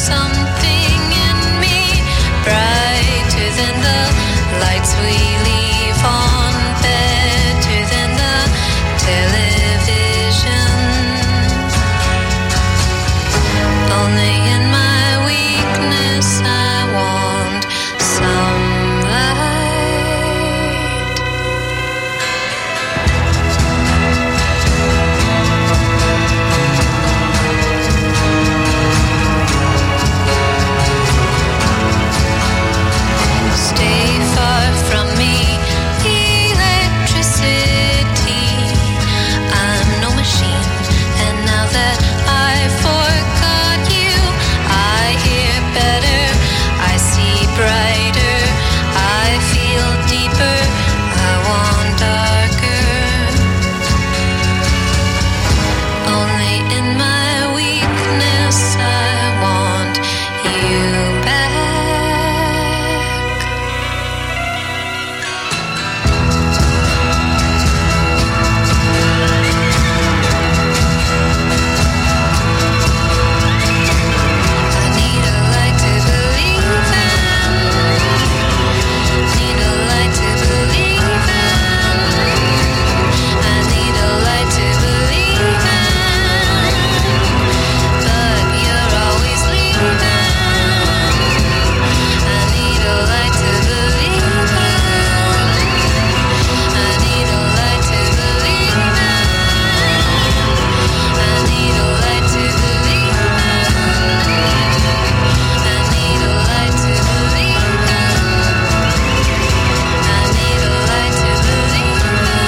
something in me brighter than the lights we leave on, better than the television. Only in my weakness I want some light. Stay far from me, electricity. I'm no machine, and now that I forgot you, I hear better, I see brighter, I feel deeper, I want darker. Only in my weakness I want you back. I need a light to believe in. Need a light to believe in. I need a light to believe in. But you're always leaving. I need a light to believe in. I need a light to believe in. I need a light to believe in. I need a light to believe in. I need a light to believe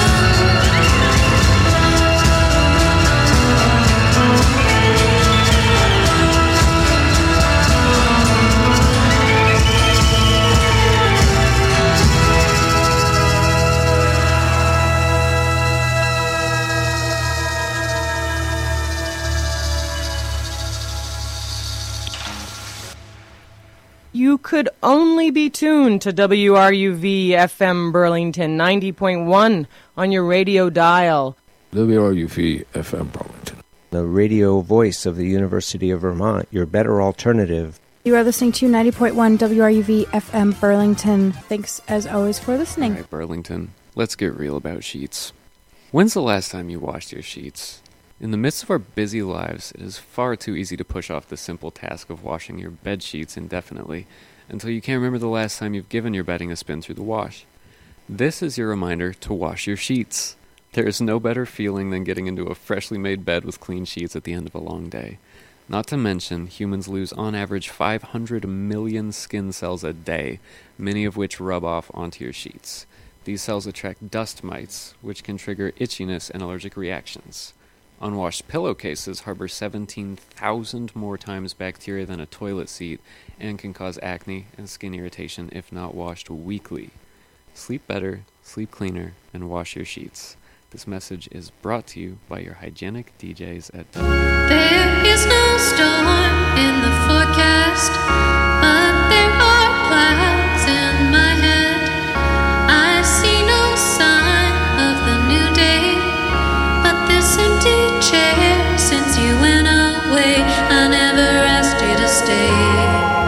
You could only be tuned to WRUV FM Burlington 90.1 on your radio dial. WRUV FM Burlington. The radio voice of the University of Vermont, your better alternative. You are listening to 90.1 WRUV FM Burlington. Thanks, as always, for listening. All right, Burlington, let's get real about sheets. When's the last time you washed your sheets? In the midst of our busy lives, it is far too easy to push off the simple task of washing your bed sheets indefinitely until you can't remember the last time you've given your bedding a spin through the wash. This is your reminder to wash your sheets. There is no better feeling than getting into a freshly made bed with clean sheets at the end of a long day. Not to mention, humans lose on average 500 million skin cells a day, many of which rub off onto your sheets. These cells attract dust mites, which can trigger itchiness and allergic reactions. Unwashed pillowcases harbor 17,000 more times bacteria than a toilet seat and can cause acne and skin irritation if not washed weekly. Sleep better, sleep cleaner, and wash your sheets. This message is brought to you by your hygienic DJs at There is no storm in the forecast, but there are clouds in my head. I see no sign of the new day, but this empty chair, since you went away, I never asked you to stay.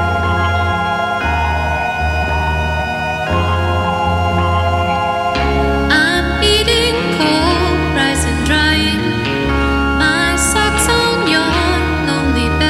I'm eating cold rice and drying my socks on your lonely bed.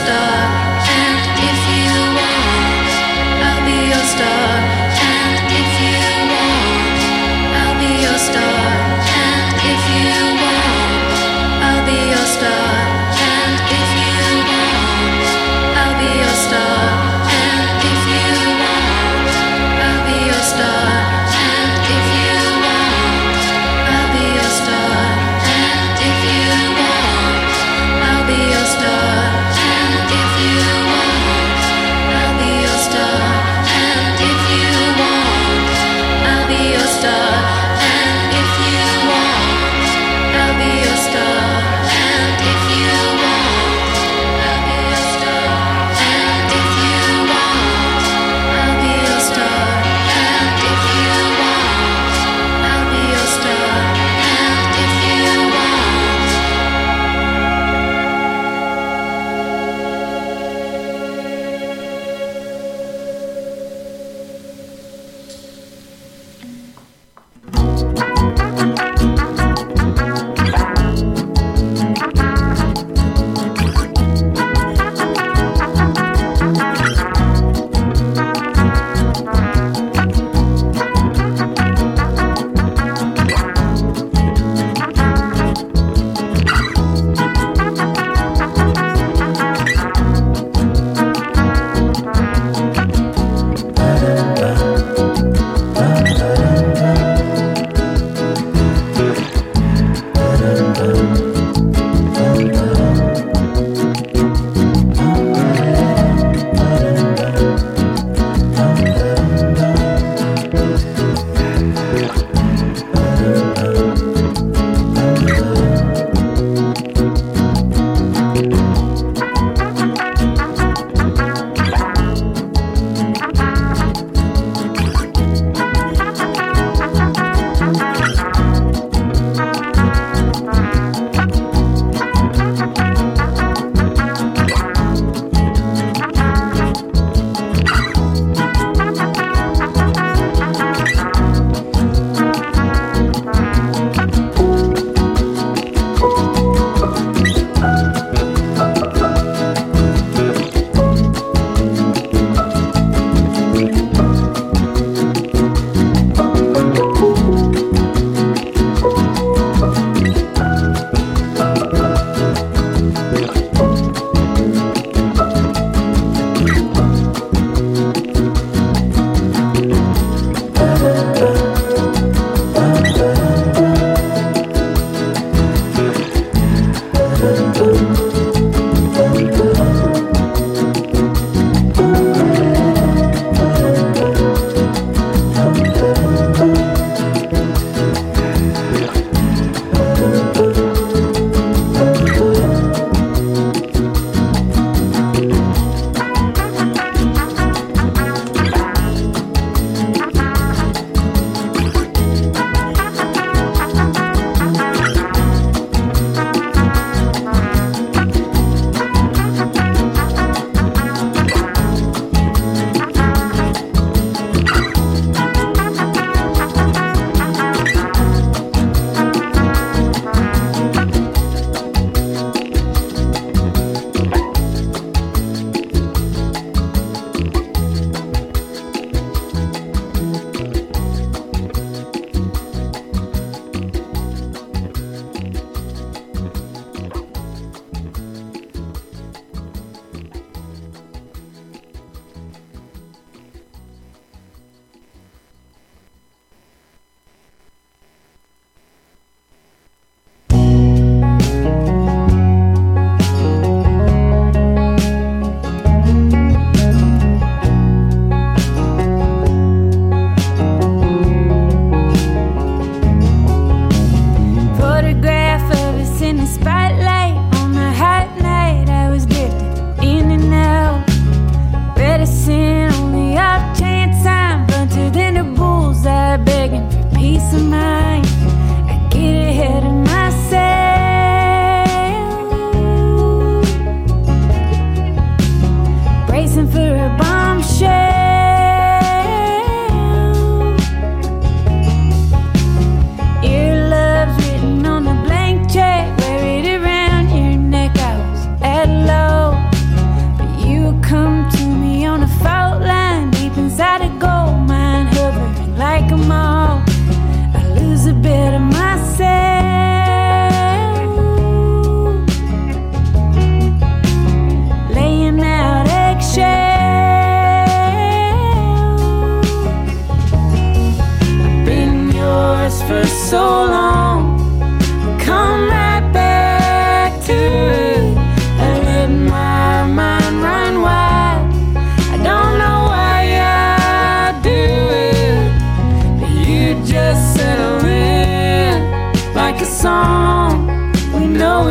star. And if you want, I'll be your star. And if you want, I'll be your star. And if you want, I'll be your star. And if you want, I'll be your star. And if you want, I'll be your star. And if you want, I'll be your star. And if you want, I'll be your star. And if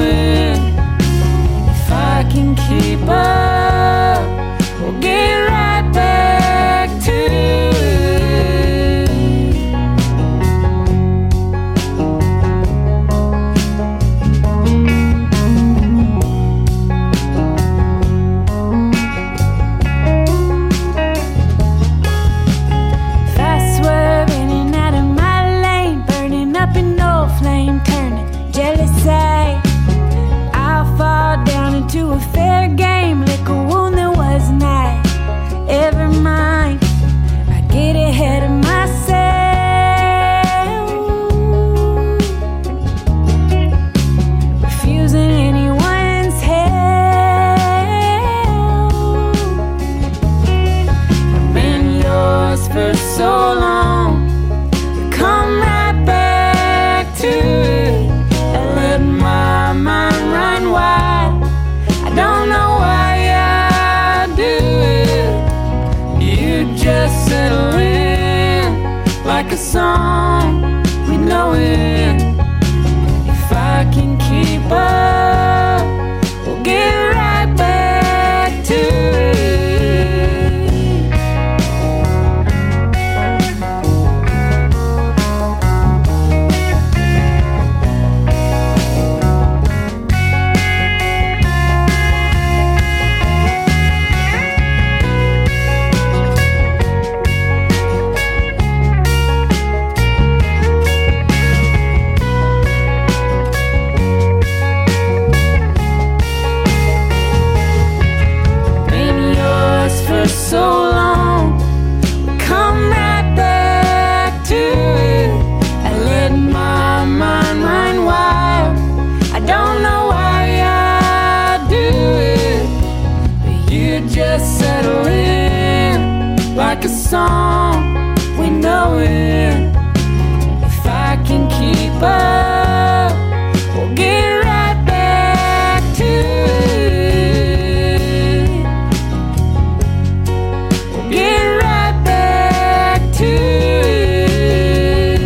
knowing if I can keep up, we'll get right back to it. Fast swerving and out of my lane, burning up in no flame, turning jealousy. I'll fall down into a fair game, lick a wound that was not ever mine. I get ahead of myself, refusing anyone's help. I've been yours for so long, come right back to it. I let my mind run wild, I don't know why I do it. You just settle in like a song, we know it. If I can keep up, we'll get right back to it. Been yours for so long, come right back to it. I let my mind run wild, I don't know why I do it. But you just settle in like a song, we know it. If I can keep up, we'll get right back to it. We'll get right back to it.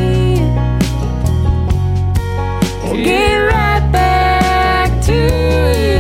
We'll get right back to it.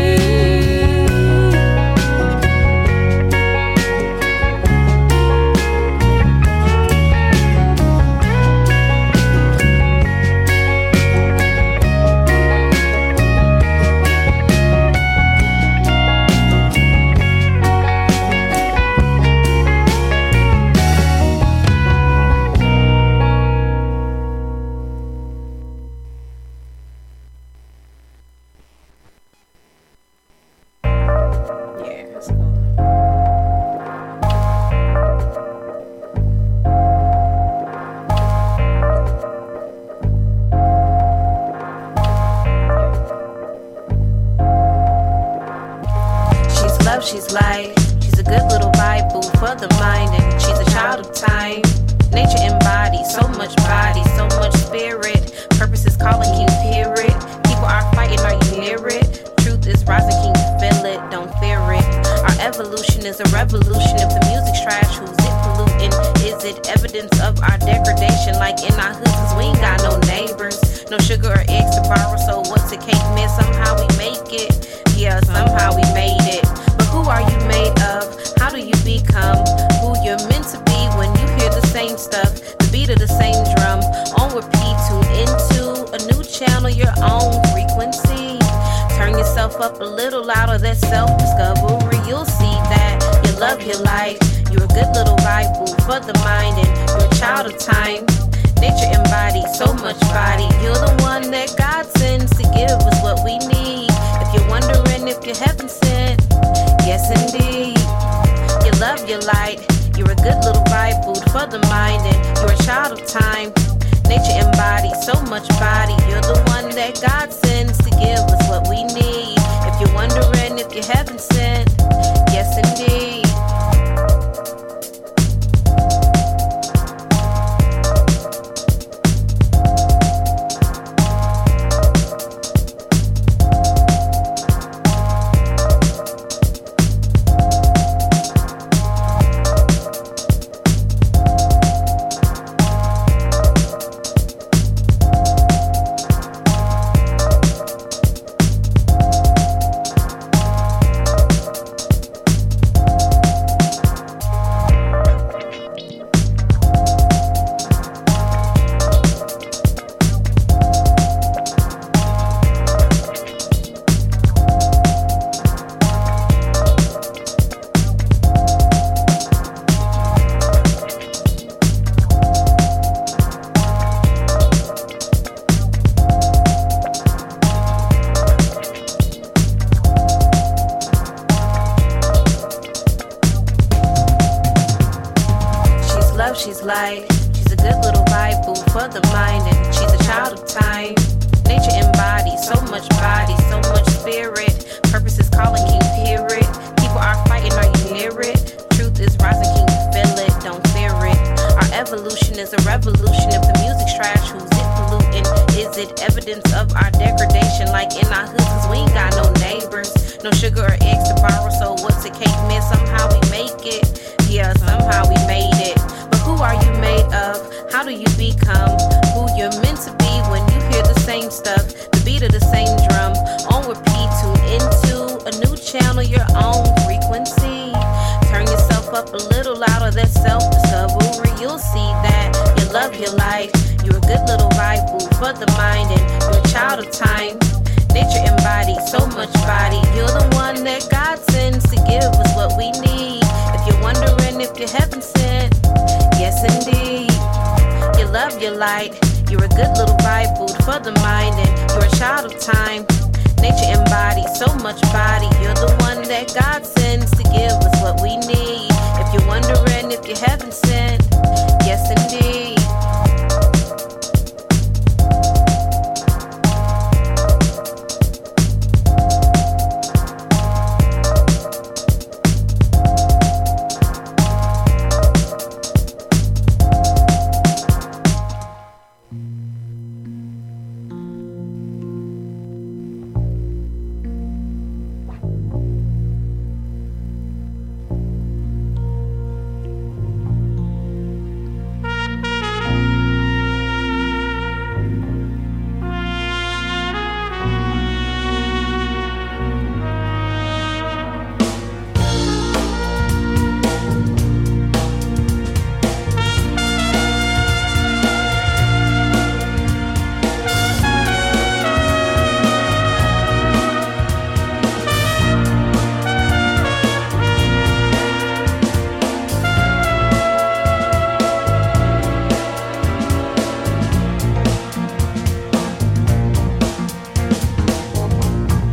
She's love, she's light. She's a good little vibe, food for the mind, and she's a child of time. Nature embodies so much body, so much spirit. Purpose is calling, can you hear it? People are fighting, are you near it? Truth is rising, can you feel it? Don't fear it. Our evolution is a revolution. If the music's trash, who's it polluting? Is it evidence of our degradation? Like in our hoods, 'cause we ain't got no neighbors, no sugar or eggs to borrow. So what's a cake miss? Somehow we make it. Yeah, somehow we made it. But who are you made of? How do you become who you're meant to be when you hear the same stuff, the beat of the same drum on repeat? Tune into a new channel, your own frequency. Turn yourself up a little louder, that's self-discovery. You'll see that you love your life. You're a good little vibe, food for the mind, and you're a child of time. Nature embodies so much body. You're the one that God sends to give us what we need. If you're wondering if you're heaven sent, yes indeed. You love your light. You're a good little vibe, food for the mind, and you're a child of time. Nature embodies so much body. You're the one that God sends to give us what we need. If you're wondering if you're heaven sent, yes indeed. for the mind, and she's a child of time. Nature embodies so much body, so much spirit. Purpose is calling, can you hear it? People are fighting, are you near it? Truth is rising, can you feel it? Don't fear it. Our evolution is a revolution. If the music's trash, who's it polluting? Is it evidence of our degradation? Like in our hoods, 'cause we ain't got no neighbors, no sugar or eggs to borrow. So what's the cake, man? Somehow we make it. Yeah, somehow we made it. But who are you made of? How do you become who you're meant to be when you hear the same stuff, the beat of the same drum on repeat? Tune into a new channel, your own frequency. Turn yourself up a little louder, that's self-discovery. You'll see that you love your life. You're a good little vibe food for the mind, and you're a child of time. Nature embodies so much body. You're the one that God sends to give us what we need. If you're wondering if you're heaven sent, yes indeed. You love your light. You're a good little vibe food for the mind, and you're a child of time. Nature embodies so much body. You're the one that God sends to give us what we need. If you're wondering if you're heaven sent,